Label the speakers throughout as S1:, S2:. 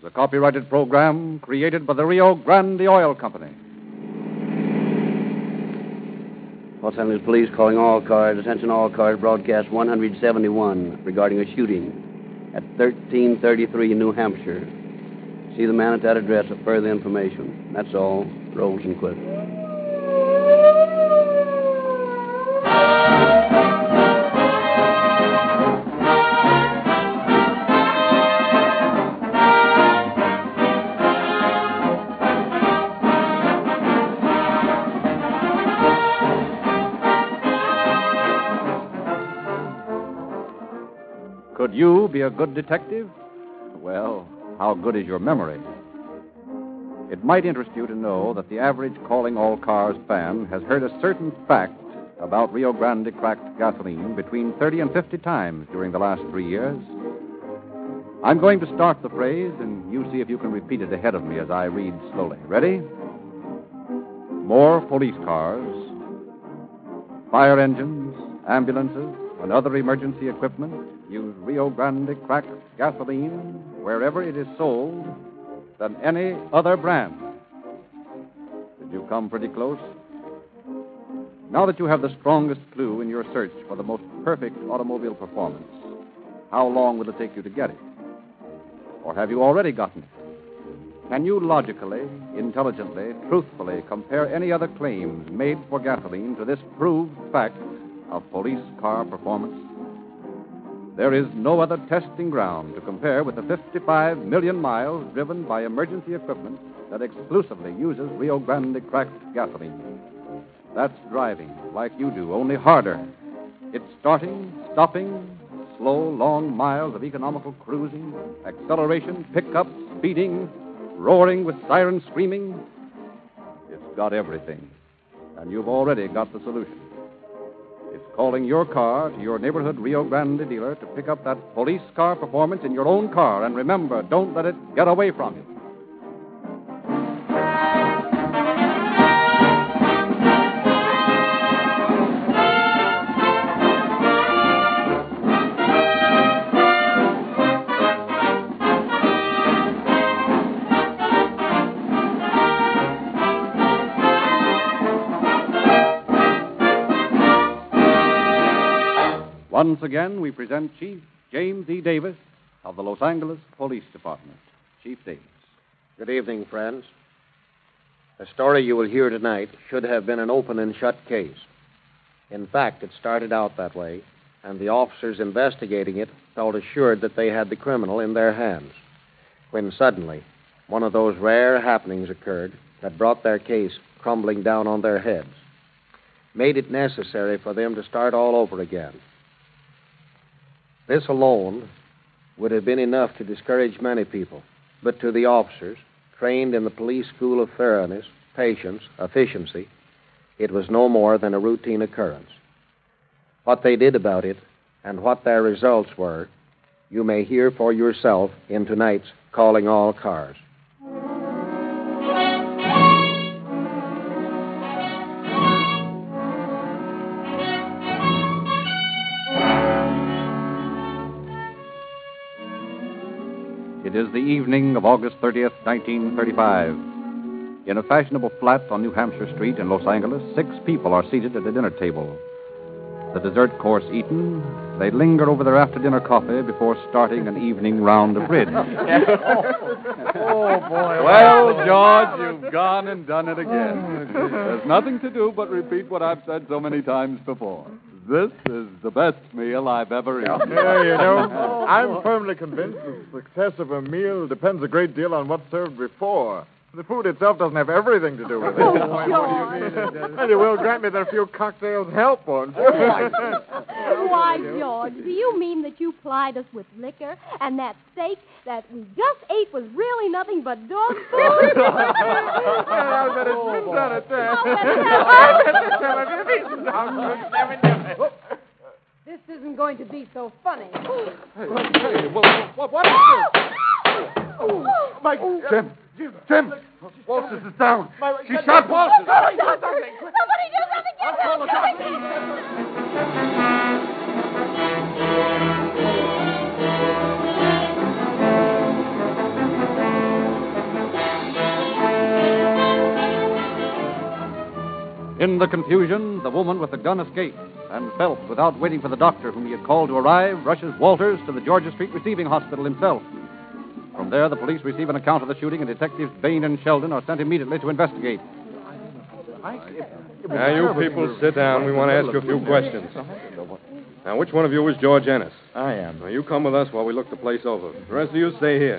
S1: the copyrighted program created by the Rio Grande Oil Company.
S2: Los Angeles Police calling all cars. Attention all cars. Broadcast 171 regarding a shooting at 1333 New Hampshire. See the man at that address for further information. That's all. Rolls and quit.
S1: Could you be a good detective? Well, how good is your memory? It might interest you to know that the average Calling All Cars fan has heard a certain fact about Rio Grande cracked gasoline between 30 and 50 times during the last 3 years. I'm going to start the phrase, and you see if you can repeat it ahead of me as I read slowly. Ready? More police cars, fire engines, ambulances, and other emergency equipment use Rio Grande cracked gasoline wherever it is sold than any other brand. Did you come pretty close? Now that you have the strongest clue in your search for the most perfect automobile performance, how long will it take you to get it? Or have you already gotten it? Can you logically, intelligently, truthfully compare any other claims made for gasoline to this proved fact of police car performance? There is no other testing ground to compare with the 55 million miles driven by emergency equipment that exclusively uses Rio Grande cracked gasoline. That's driving like you do, only harder. It's starting, stopping, slow, long miles of economical cruising, acceleration, pickup, speeding, roaring with sirens screaming. It's got everything, and you've already got the solution. It's calling your car to your neighborhood Rio Grande dealer to pick up that police car performance in your own car. And remember, don't let it get away from you. Once again, we present Chief James E. Davis of the Los Angeles Police Department. Chief Davis.
S3: Good evening, friends. The story you will hear tonight should have been an open and shut case. In fact, it started out that way, and the officers investigating it felt assured that they had the criminal in their hands, when suddenly one of those rare happenings occurred that brought their case crumbling down on their heads, made it necessary for them to start all over again. This alone would have been enough to discourage many people, but to the officers, trained in the police school of thoroughness, patience, efficiency, it was no more than a routine occurrence. What they did about it and what their results were, you may hear for yourself in tonight's Calling All Cars.
S1: It is the evening of August 30th, 1935. In a fashionable flat on New Hampshire Street in Los Angeles, 6 people are seated at a dinner table. The dessert course eaten, they linger over their after-dinner coffee before starting an evening round of bridge.
S4: Oh, boy. Well, George, you've gone and done it again. There's nothing to do but repeat what I've said so many times before. This is the best meal I've ever eaten.
S5: Yeah, you know, I'm firmly convinced the success of a meal depends a great deal on what's served before. The food itself doesn't have everything to do with it. And you will grant me that a few cocktails help, won't you?
S6: Why, George, do you mean that you plied us with liquor and that steak that we just ate was really nothing but dog food?
S5: I'll bet it's been done at that.
S6: This isn't going to be so funny.
S5: Hey, what is this? Mike, Jim, Walters is down. She shot Walters.
S6: Somebody do something. Get him.
S1: In the confusion, the woman with the gun escapes, and Phelps, without waiting for the doctor whom he had called to arrive, rushes Walters to the Georgia Street Receiving Hospital himself. From there, the police receive an account of the shooting, and Detectives Bain and Sheldon are sent immediately to investigate.
S7: Now, you people sit down. We want to ask you a few questions. Now, which one of you is George Ennis?
S5: I am.
S7: Now, you come with us while we look the place over. The rest of you stay here.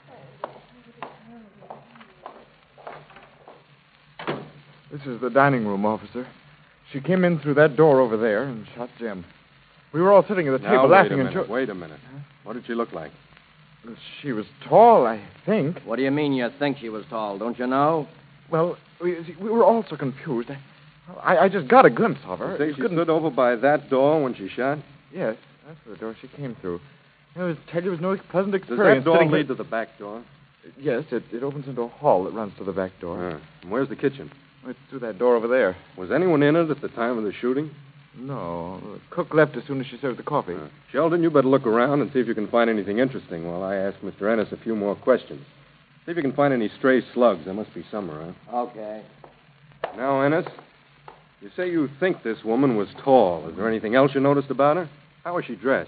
S5: This is the dining room, officer. She came in through that door over there and shot Jim. We were all sitting at the table laughing and...
S7: Wait a minute. What did she look like?
S5: She was tall, I think.
S2: What do you mean you think she was tall? Don't you know?
S5: Well, we were all so confused. I just got a glimpse of her.
S7: You think she stood over by that door when she shot?
S5: Yes, that's the door she came through. It was no pleasant
S7: Does
S5: experience.
S7: that door lead to the back door?
S5: Yes, it opens into a hall that runs to the back door.
S7: And where's the kitchen?
S5: It's through that door over there.
S7: Was anyone in it at the time of the shooting?
S5: No. The cook left as soon as she served the coffee.
S7: Sheldon, you better look around and see if you can find anything interesting while I ask Mr. Ennis a few more questions. See if you can find any stray slugs. There must be some around.
S2: Okay.
S7: Now, Ennis, you say you think this woman was tall. Is there anything else you noticed about her? How was she dressed?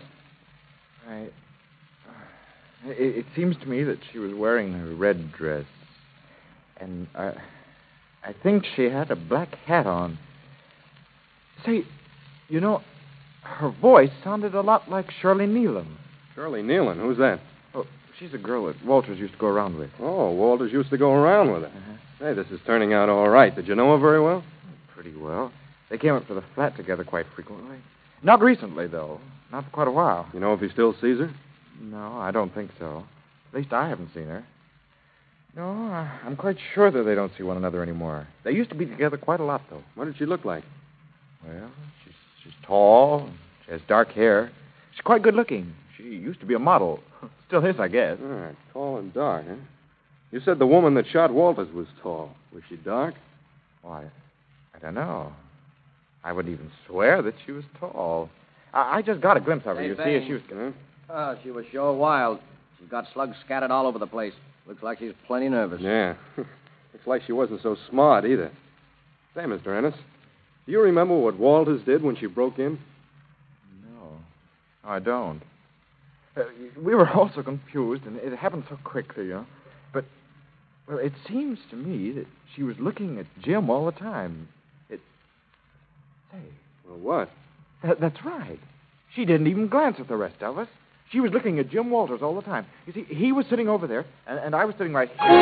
S5: It seems to me that she was wearing a red dress. And I think she had a black hat on. Say, you know, her voice sounded a lot like Shirley Nealon.
S7: Shirley Nealon? Who's that?
S5: Oh, she's a girl that Walters used to go around with.
S7: Oh, Walters used to go around with her. Hey, this is turning out all right. Did you know her very well?
S5: Pretty well. They came up to the flat together quite frequently. Not recently, though. Not for quite a while.
S7: You know if he still sees her?
S5: No, I don't think so. At least I haven't seen her. No, I'm quite sure that they don't see one another anymore. They used to be together quite a lot, though.
S7: What did she look like?
S5: Well, she's tall. She has dark hair. She's quite good looking. She used to be a model. Still is, I guess.
S7: All right, tall and dark, huh? You said the woman that shot Walters was tall. Was she dark?
S5: Why, I don't know. I would even swear that she was tall. I just got a glimpse of her.
S2: Hey,
S5: you
S2: Bang.
S5: see, she was...
S2: She was sure wild. She's got slugs scattered all over the place. Looks like she's plenty nervous.
S7: Yeah. Looks like she wasn't so smart either. Say, Mr. Ennis, do you remember what Walters did when she broke in?
S5: No, I don't. We were all so confused, and it happened so quickly, you know. But, well, it seems to me that she was looking at Jim all the time. Say.
S7: Well, what?
S5: That's right. She didn't even glance at the rest of us. She was looking at Jim Walters all the time. You see, he was sitting over there, and I was sitting right here.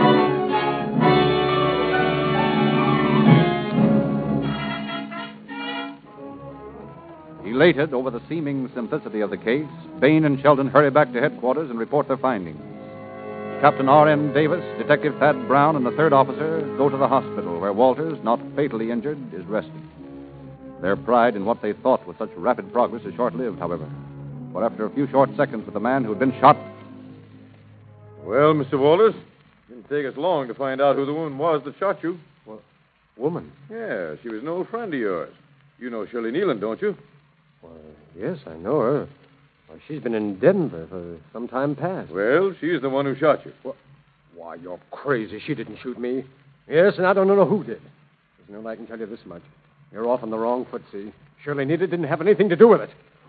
S1: Elated over the seeming simplicity of the case, Bain and Sheldon hurry back to headquarters and report their findings. Captain R.M. Davis, Detective Thad Brown, and the third officer go to the hospital where Walters, not fatally injured, is resting. Their pride in what they thought was such rapid progress is short-lived, however. For after a few short seconds with the man who had been shot...
S5: Well, Mr. Walters, it didn't take us long to find out who the woman was that shot you.
S7: What? Woman?
S5: Yeah, she was an old friend of yours. You know Shirley Nealon, don't you?
S3: Well, yes, I know her. Well, she's been in Denver for some time past.
S5: Well, she's the one who shot you.
S3: Well, why, you're crazy. She didn't shoot me. Yes, and I don't know who did. There's no I can tell you this much. You're off on the wrong foot, see? Shirley Nealon didn't have anything to do with it.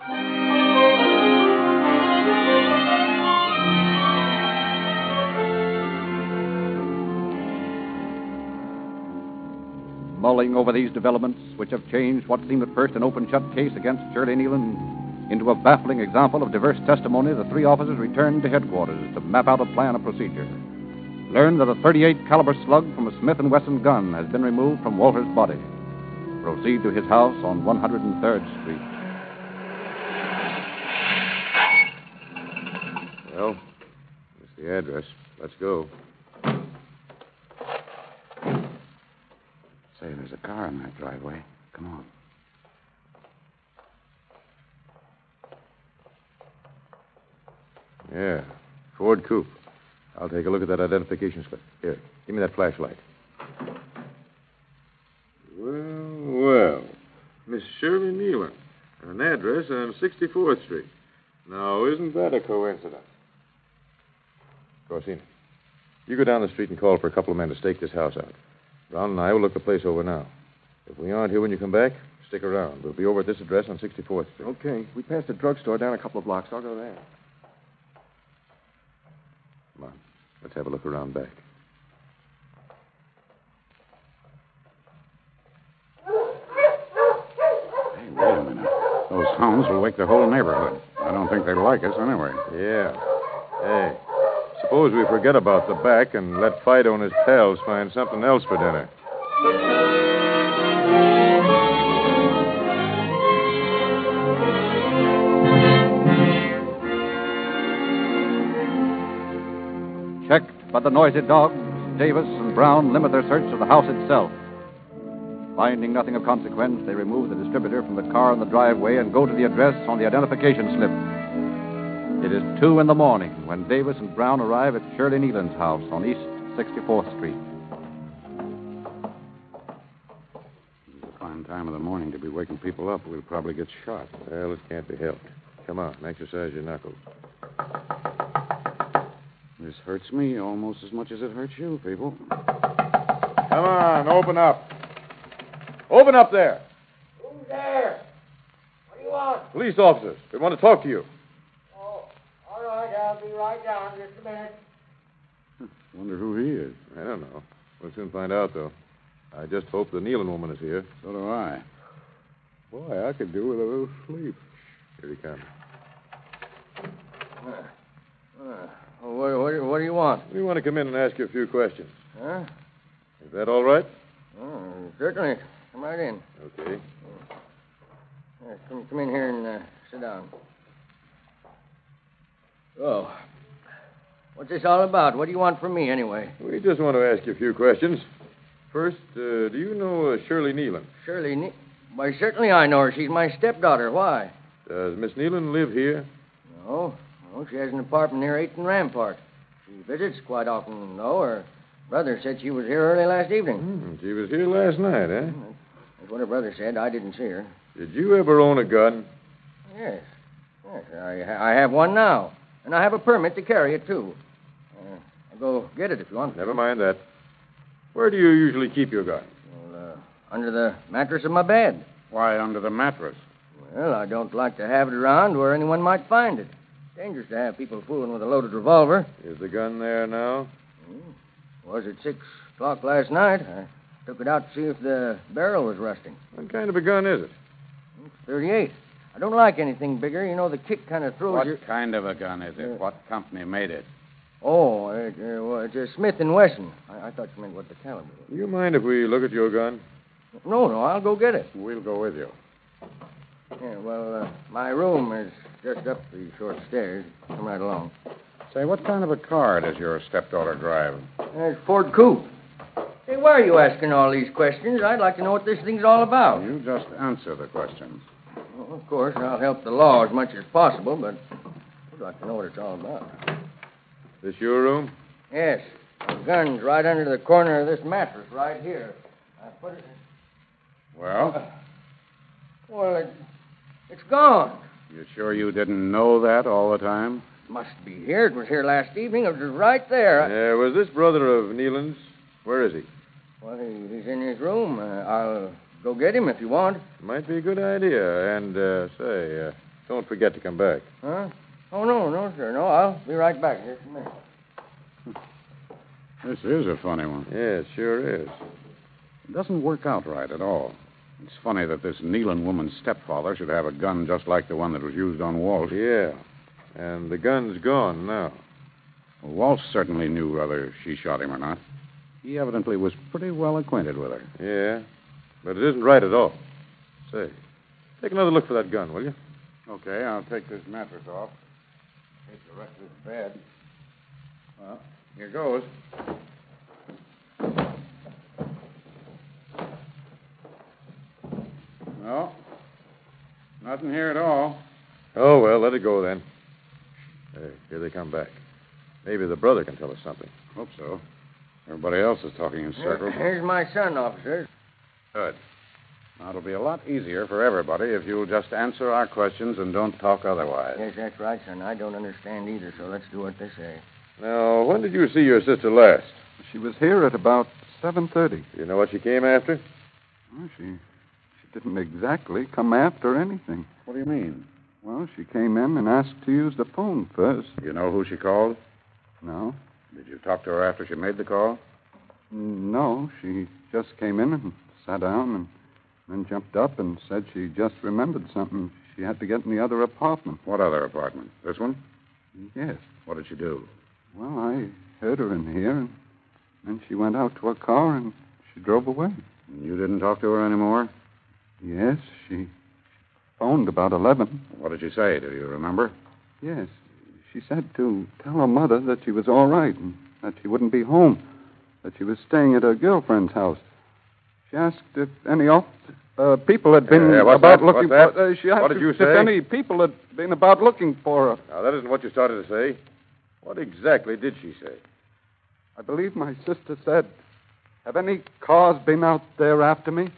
S1: Mulling over these developments, which have changed what seemed at first an open-shut case against Shirley Nealon into a baffling example of diverse testimony, the three officers returned to headquarters to map out a plan of procedure. Learned that a .38 caliber slug from a Smith & Wesson gun has been removed from Walter's body. Proceed to his house on 103rd Street.
S7: Well, that's the address. Let's go.
S8: Say, there's a car in that driveway. Come on.
S7: Yeah, Ford coupe. I'll take a look at that identification slip. Here, give me that flashlight.
S5: Well, Miss Shirley Nealon, and an address on 64th Street. Now, isn't that a coincidence?
S7: Corsini, you go down the street and call for a couple of men to stake this house out. Brown and I will look the place over now.
S9: If we aren't here when you come back, stick around. We'll be over at this address on 64th Street.
S7: Okay. We passed a drugstore down a couple of blocks. I'll go there.
S9: Come on. Let's have a look around back.
S8: Hey, wait a minute. Those hounds will wake the whole neighborhood. I don't think they'll like us anyway.
S9: Yeah. Hey, suppose we forget about the back and let Fido and his pals find something else for dinner.
S1: Checked by the noisy dogs, Davis and Brown limit their search to the house itself. Finding nothing of consequence, they remove the distributor from the car in the driveway and go to the address on the identification slip. It is 2 in the morning when Davis and Brown arrive at Shirley Nealon's house on East 64th Street.
S8: It's a fine time of the morning to be waking people up. We'll probably get shot.
S9: Well, it can't be helped. Come on, exercise your knuckles.
S8: This hurts me almost as much as it hurts you, people.
S9: Come on, open up. Open up there.
S10: Who's there? What do you want?
S9: Police officers. We want to talk to you.
S10: Oh, all right, I'll be right down just a minute.
S8: Wonder who he is.
S9: I don't know. We'll soon find out, though. I just hope the Nealon woman is here.
S8: So do I.
S9: Boy, I could do with a little sleep. Here he comes.
S10: What do you want?
S9: We want to come in and ask you a few questions.
S10: Huh?
S9: Is that all right?
S10: Oh, certainly. Come right in.
S9: Okay.
S10: Come in here and sit down. Oh. What's this all about? What do you want from me, anyway?
S9: We just want to ask you a few questions. First, do you know Shirley Nealon?
S10: Shirley Why, certainly I know her. She's my stepdaughter. Why?
S9: Does Miss Nealon live here?
S10: No. No, she has an apartment near 8th and Rampart. She visits quite often, though. Her brother said she was here early last evening.
S9: She was here last night, eh?
S10: That's what her brother said. I didn't see her.
S9: Did you ever own a gun?
S10: Yes. Yes, I have one now. And I have a permit to carry it, too. I'll go get it if you want.
S9: Never mind that. Where do you usually keep your gun?
S10: Well, under the mattress of my bed.
S8: Why under the mattress?
S10: Well, I don't like to have it around where anyone might find it. Dangerous to have people fooling with a loaded revolver.
S9: Is the gun there now?
S10: Was at 6 o'clock last night. I took it out to see if the barrel was rusting.
S9: What kind of a gun is it?
S10: It's 38. I don't like anything bigger. You know, the kick kind of throws
S8: What
S10: you...
S8: kind of a gun is it? What company made it?
S10: Oh, it's a Smith & Wesson. I thought you meant what the caliber was.
S9: Do you mind if we look at your gun?
S10: No, I'll go get it.
S8: We'll go with you.
S10: Yeah, well, my room is just up the short stairs. Come right along.
S8: Say, what kind of a car does your stepdaughter drive?
S10: It's Ford Coupe. Hey, why are you asking all these questions? I'd like to know what this thing's all about.
S8: You just answer the questions.
S10: Well, of course, I'll help the law as much as possible, but I'd like to know what it's all about.
S9: This your room?
S10: Yes. The gun's right under the corner of this mattress right here. I put it in...
S8: Well?
S10: Well, it's gone.
S8: You sure you didn't know that all the time?
S10: Must be here. It was here last evening. It was right there.
S9: Was this brother of Nealon's? Where is he?
S10: Well, he's in his room. I'll go get him if you want.
S9: Might be a good idea. And, don't forget to come back.
S10: Huh? Oh, no, sir. No, I'll be right back. Just a minute.
S8: This is a funny one.
S9: Yeah, it sure is.
S8: It doesn't work out right at all. It's funny that this Nealon woman's stepfather should have a gun just like the one that was used on Walt.
S9: Yeah. And the gun's gone now.
S8: Well, Walt certainly knew whether she shot him or not. He evidently was pretty well acquainted with her.
S9: Yeah. But it isn't right at all. Say, take another look for that gun, will you?
S8: Okay, I'll take this mattress off. Take the rest of this bed. Well, here goes. No. Nothing here at all.
S9: Oh, well, let it go then. Hey, here they come back. Maybe the brother can tell us something.
S8: Hope so. Everybody else is talking in circles.
S10: Here's my son, officer.
S8: Good. Now, it'll be a lot easier for everybody if you'll just answer our questions and don't talk otherwise.
S10: Yes, that's right, son. I don't understand either, so let's do what they say.
S9: Now, when did you see your sister last?
S4: She was here at about 7:30.
S9: You know what she came after?
S4: Well, she didn't exactly come after anything.
S8: What do you mean?
S4: Well, she came in and asked to use the phone first.
S8: You know who she called?
S4: No.
S8: Did you talk to her after she made the call?
S4: No, she just came in and sat down and then jumped up and said she just remembered something she had to get in the other apartment.
S8: What other apartment? This one?
S4: Yes.
S8: What did she do?
S4: Well, I heard her in here, and then she went out to her car and she drove away.
S8: You didn't talk to her anymore?
S4: Yes, she phoned about 11.
S8: What did she say? Do you remember?
S4: Yes. She said to tell her mother that she was all right and that she wouldn't be home, that she was staying at her girlfriend's house. She asked if any people had been about looking for her. She asked
S9: What did you
S4: if
S9: say?
S4: any people had been about looking for her.
S9: Now, that isn't what you started to say. What exactly did she say?
S4: I believe my sister said, have any cars been out there after me?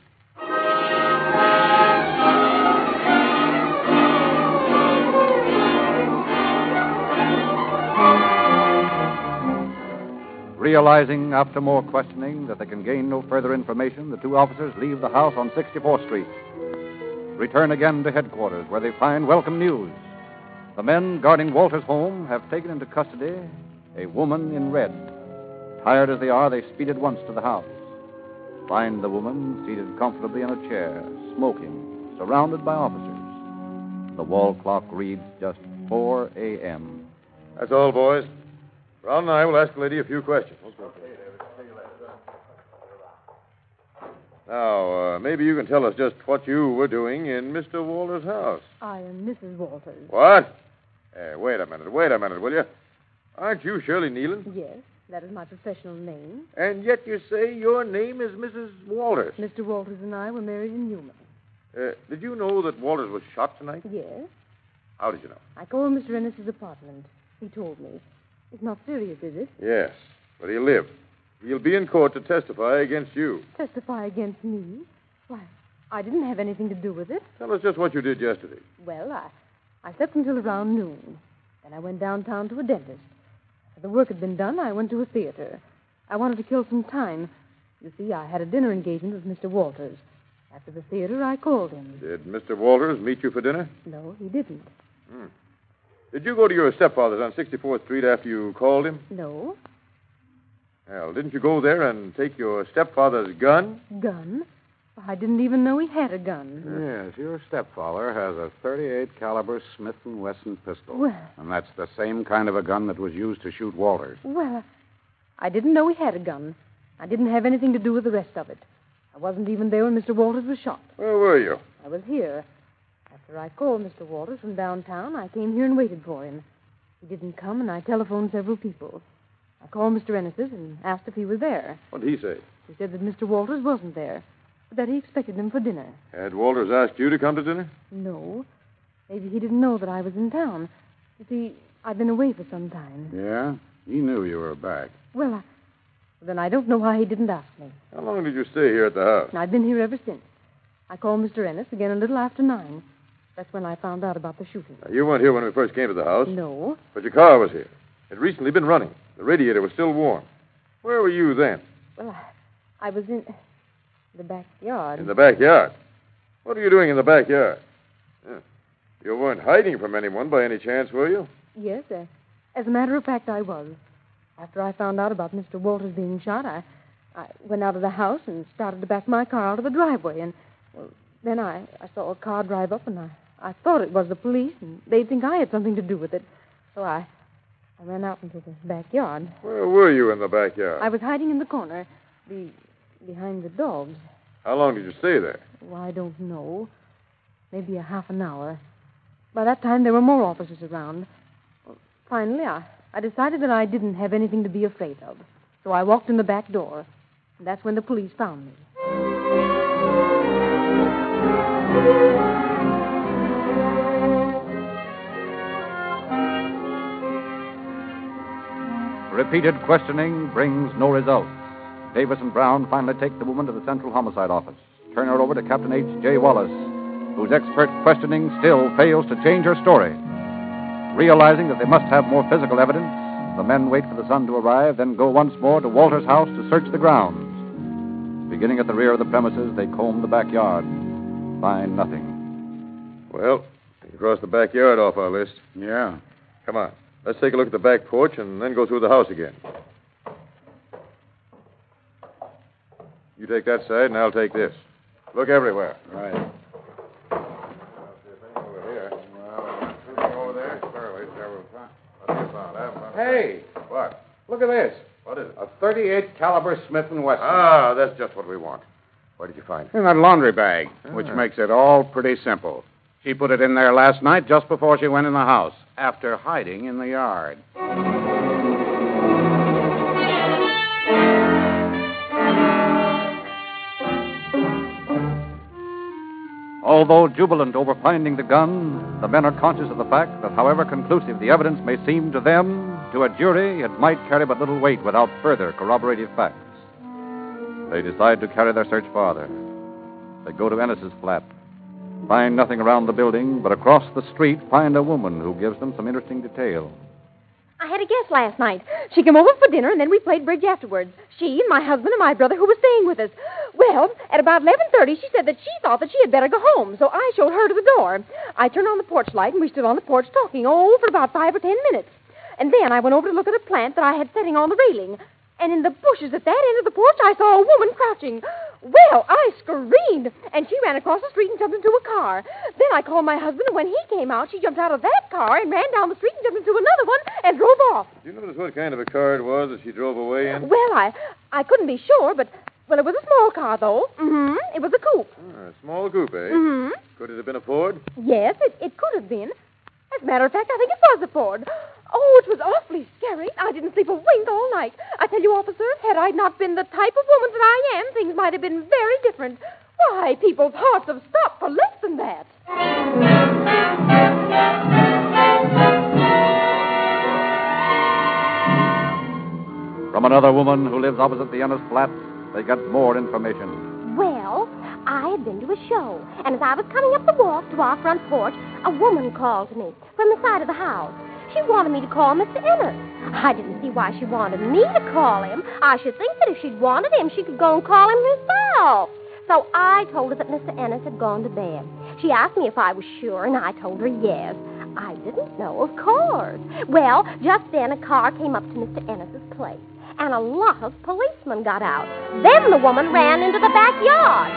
S4: Realizing after more questioning that they can gain no further information, the two officers leave the house on 64th Street. Return again to headquarters, where they find welcome news. The men guarding Walter's home have taken into custody a woman in red. Tired as they are, they speed at once to the house. Find the woman seated comfortably in a chair, smoking, surrounded by officers. The wall clock reads just 4 a.m.
S9: That's all, boys. Brown and I will ask the lady a few questions. Now, maybe you can tell us just what you were doing in Mr. Walters' house.
S11: I am Mrs. Walters.
S9: What? Wait a minute, will you? Aren't you Shirley Nealon?
S11: Yes, that is my professional name.
S9: And yet you say your name is Mrs. Walters.
S11: Mr. Walters and I were married in Newman.
S9: Did you know that Walters was shot tonight?
S11: Yes.
S9: How did you know?
S11: I called Mr. Ennis's apartment. He told me. It's not serious, is it?
S9: Yes, but he'll live. He'll be in court to testify against you.
S11: Testify against me? Why, I didn't have anything to do with it.
S9: Tell us just what you did yesterday.
S11: Well, I slept until around noon. Then I went downtown to a dentist. After the work had been done, I went to a theater. I wanted to kill some time. You see, I had a dinner engagement with Mr. Walters. After the theater, I called him.
S9: Did Mr. Walters meet you for dinner?
S11: No, he didn't.
S9: Did you go to your stepfather's on 64th Street after you called him?
S11: No.
S9: Well, didn't you go there and take your stepfather's gun?
S11: Gun? I didn't even know he had a gun.
S8: Yes, your stepfather has a .38 caliber Smith & Wesson pistol.
S11: Well.
S8: And that's the same kind of a gun that was used to shoot Walters.
S11: Well, I didn't know he had a gun. I didn't have anything to do with the rest of it. I wasn't even there when Mr. Walters was shot.
S9: Where were you?
S11: I was here. After I called Mr. Walters from downtown, I came here and waited for him. He didn't come, and I telephoned several people. I called Mr. Ennis's and asked if he was there.
S9: What did he say?
S11: He said that Mr. Walters wasn't there, but that he expected him for dinner.
S9: Had Walters asked you to come to dinner?
S11: No. Maybe he didn't know that I was in town. You see, I've been away for some time.
S8: Yeah? He knew you were back.
S11: Well, then I don't know why he didn't ask me.
S9: How long did you stay here at the house?
S11: I've been here ever since. I called Mr. Ennis again a little after 9. That's when I found out about the shooting.
S9: Now, you weren't here when we first came to the house.
S11: No.
S9: But your car was here. It had recently been running. The radiator was still warm. Where were you then?
S11: Well, I was in the backyard.
S9: In the backyard? What were you doing in the backyard? You weren't hiding from anyone by any chance, were you?
S11: Yes, as a matter of fact, I was. After I found out about Mr. Walters being shot, I went out of the house and started to back my car out of the driveway. And, well, then I saw a car drive up, and I thought it was the police, and they'd think I had something to do with it. So I ran out into the backyard.
S9: Where were you in the backyard?
S11: I was hiding in the corner, behind the dogs.
S9: How long did you stay there?
S11: Well, I don't know. Maybe a half an hour. By that time, there were more officers around. Well, finally, I decided that I didn't have anything to be afraid of. So I walked in the back door, and that's when the police found me.
S1: Repeated questioning brings no results. Davis and Brown finally take the woman to the Central Homicide Office. Turn her over to Captain H.J. Wallace, whose expert questioning still fails to change her story. Realizing that they must have more physical evidence, the men wait for the sun to arrive, then go once more to Walter's house to search the grounds. Beginning at the rear of the premises, they comb the backyard. Find nothing.
S9: Well, we can cross the backyard off our list.
S8: Yeah.
S9: Come on. Let's take a look at the back porch and then go through the house again. You take that side, and I'll take this. Look everywhere.
S8: Right.
S9: Over here. Over there.
S8: Hey!
S9: What?
S8: Look at this.
S9: What is it?
S8: A .38 caliber Smith & Wesson.
S9: Ah, that's just what we want. Where did you find it?
S8: In that laundry bag, which makes it all pretty simple. She put it in there last night just before she went in the house, after hiding in the yard.
S1: Although jubilant over finding the gun, the men are conscious of the fact that however conclusive the evidence may seem to them, to a jury it might carry but little weight without further corroborative facts. They decide to carry their search farther. They go to Ennis's flat, find nothing around the building, but across the street find a woman who gives them some interesting detail.
S11: I had a guest last night. She came over for dinner, and then we played bridge afterwards. She and my husband and my brother who was staying with us. Well, at about 11:30, she said that she thought that she had better go home, so I showed her to the door. I turned on the porch light, and we stood on the porch talking, for about 5 or 10 minutes. And then I went over to look at a plant that I had setting on the railing. And in the bushes at that end of the porch, I saw a woman crouching. Well, I screamed, and she ran across the street and jumped into a car. Then I called my husband, and when he came out, she jumped out of that car and ran down the street and jumped into another one and drove off.
S9: Did you notice what kind of a car it was that she drove away in?
S11: Well, I couldn't be sure, but, it was a small car, though. Mm-hmm. It was a coupe.
S9: A small coupe, eh?
S11: Mm-hmm.
S9: Could it have been a Ford?
S11: Yes, it could have been. As a matter of fact, I think it was a Ford. Oh, it was awfully scary. I didn't sleep a wink all night. I tell you, officer, had I not been the type of woman that I am, things might have been very different. Why, people's hearts have stopped for less than that.
S1: From another woman who lives opposite the Ennis flat, they get more information.
S6: Well, I had been to a show, and as I was coming up the walk to our front porch, a woman called to me from the side of the house. She wanted me to call Mr. Ennis. I didn't see why she wanted me to call him. I should think that if she'd wanted him, she could go and call him herself. So I told her that Mr. Ennis had gone to bed. She asked me if I was sure, and I told her yes. I didn't know, of course. Well, just then a car came up to Mr. Ennis's place, and a lot of policemen got out. Then the woman ran into the backyard.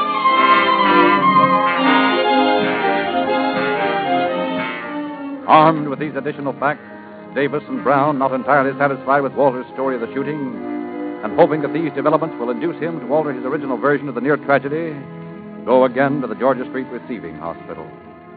S1: Armed with these additional facts, Davis and Brown, not entirely satisfied with Walter's story of the shooting, and hoping that these developments will induce him to alter his original version of the near tragedy, go again to the Georgia Street Receiving Hospital.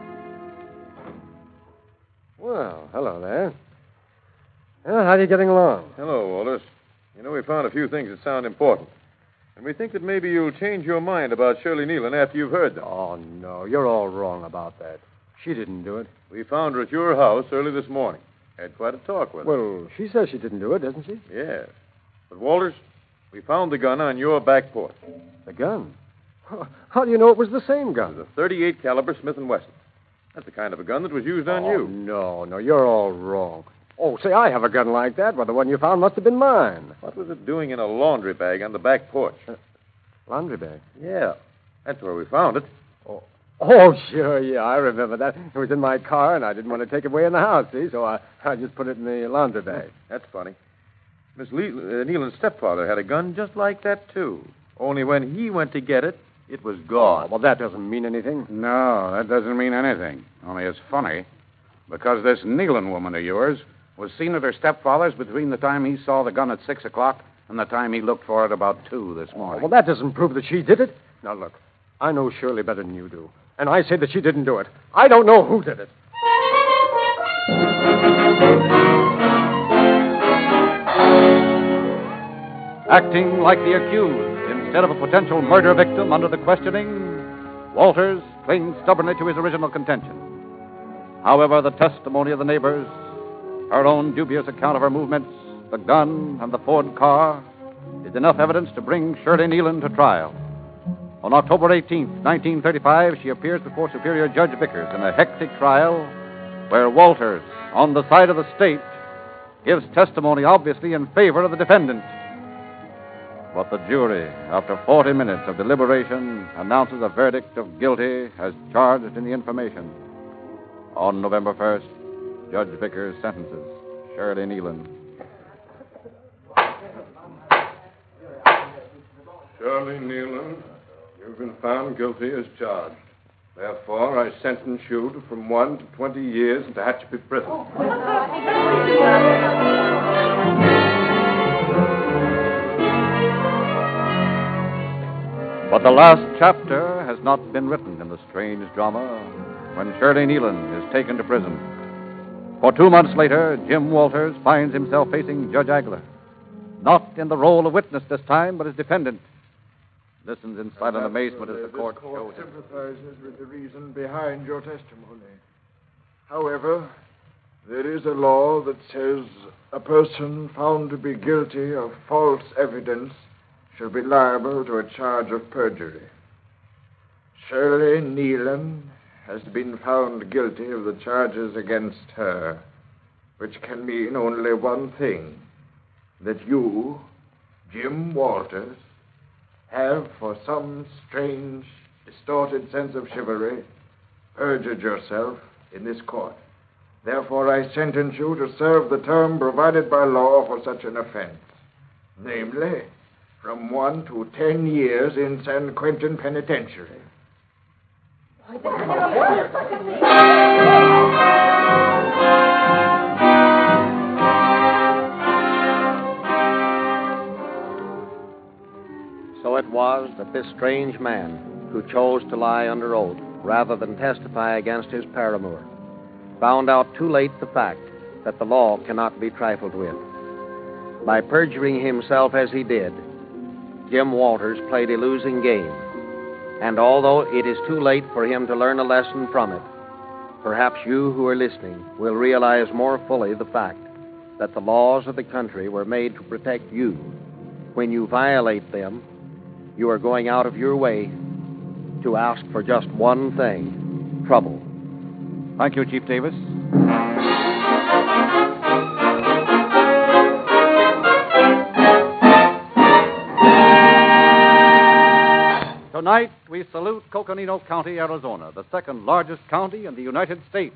S12: Well, hello there. Well, how are you getting along?
S9: Hello, Walters. You know, we found a few things that sound important. And we think that maybe you'll change your mind about Shirley Nealon after you've heard them.
S12: Oh, no, you're all wrong about that. She didn't do it.
S9: We found her at your house early this morning. Had quite a talk with her.
S12: Well, she says she didn't do it, doesn't she?
S9: Yes. But, Walters, we found the gun on your back porch.
S12: The gun? How do you know it was the same gun?
S9: It was a .38 caliber Smith & Wesson. That's the kind of a gun that was used on you.
S12: No, you're all wrong. Oh, say, I have a gun like that. Well, the one you found must have been mine.
S9: What was it doing in a laundry bag on the back porch?
S12: Laundry bag?
S9: Yeah. That's where we found it.
S12: Oh, sure, yeah, I remember that. It was in my car, and I didn't want to take it away in the house, see? So I just put it in the laundry bag.
S9: That's funny. Miss Nealon's stepfather had a gun just like that, too. Only when he went to get it, it was gone.
S12: Oh, well, that doesn't mean anything.
S8: No, that doesn't mean anything. Only it's funny, because this Nealon woman of yours was seen at her stepfather's between the time he saw the gun at 6 o'clock and the time he looked for it about 2 this morning.
S12: Well, that doesn't prove that she did it. Now, look, I know Shirley better than you do. And I say that she didn't do it. I don't know who did it.
S1: Acting like the accused instead of a potential murder victim under the questioning, Walters clings stubbornly to his original contention. However, the testimony of the neighbors, her own dubious account of her movements, the gun, and the Ford car is enough evidence to bring Shirley Nealon to trial. On October 18th, 1935, she appears before Superior Judge Vickers in a hectic trial where Walters, on the side of the state, gives testimony obviously in favor of the defendant. But the jury, after 40 minutes of deliberation, announces a verdict of guilty as charged in the information. On November 1st, Judge Vickers sentences Shirley Nealon.
S7: Shirley Nealon, you've been found guilty as charged. Therefore, I sentence you to from 1 to 20 years in Tehachapi Prison.
S1: But the last chapter has not been written in the strange drama when Shirley Nealon is taken to prison. For 2 months later, Jim Walters finds himself facing Judge Agler. Not in the role of witness this time, but as defendant. Listens in silent amazement as the court shows him.
S5: Sympathizes with the reason behind your testimony. However, there is a law that says a person found to be guilty of false evidence shall be liable to a charge of perjury. Shirley Nealon has been found guilty of the charges against her, which can mean only one thing, that you, Jim Walters, have, for some strange, distorted sense of chivalry, perjured yourself in this court. Therefore, I sentence you to serve the term provided by law for such an offense, namely, from 1 to 10 years in San Quentin Penitentiary.
S3: So it was that this strange man, who chose to lie under oath rather than testify against his paramour, found out too late the fact that the law cannot be trifled with. By perjuring himself as he did, Jim Walters played a losing game. And although it is too late for him to learn a lesson from it, perhaps you who are listening will realize more fully the fact that the laws of the country were made to protect you. When you violate them, you are going out of your way to ask for just one thing: trouble.
S1: Thank you, Chief Davis. Tonight, we salute Coconino County, Arizona, the second largest county in the United States,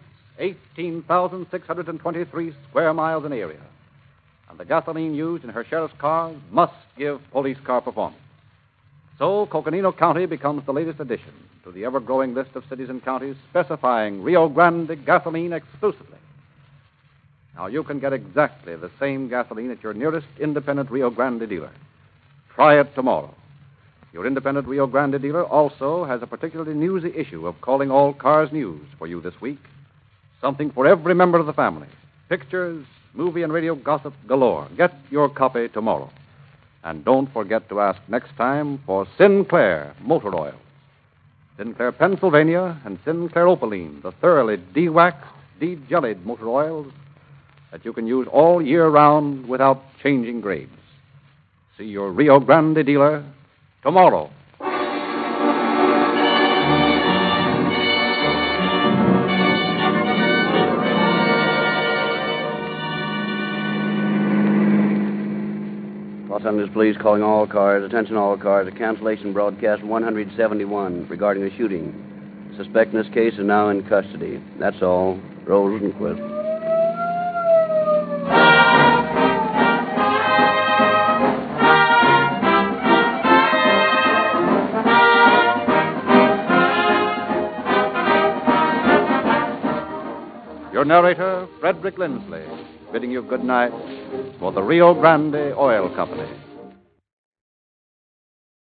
S1: 18,623 square miles in area. And the gasoline used in her sheriff's cars must give police car performance. So, Coconino County becomes the latest addition to the ever-growing list of cities and counties specifying Rio Grande gasoline exclusively. Now, you can get exactly the same gasoline at your nearest independent Rio Grande dealer. Try it tomorrow. Your independent Rio Grande dealer also has a particularly newsy issue of Calling All Cars News for you this week. Something for every member of the family. Pictures, movie and radio gossip galore. Get your copy tomorrow. And don't forget to ask next time for Sinclair Motor Oil. Sinclair Pennsylvania and Sinclair Opaline, the thoroughly de-waxed, de-jellied motor oils that you can use all year round without changing grades. See your Rio Grande dealer tomorrow.
S2: Los Angeles Police calling all cars. Attention all cars. A cancellation broadcast 171 regarding a shooting. The suspect in this case is now in custody. That's all. Rosenquist.
S1: Your narrator, Frederick Lindsley, bidding you good night for the Rio Grande Oil Company.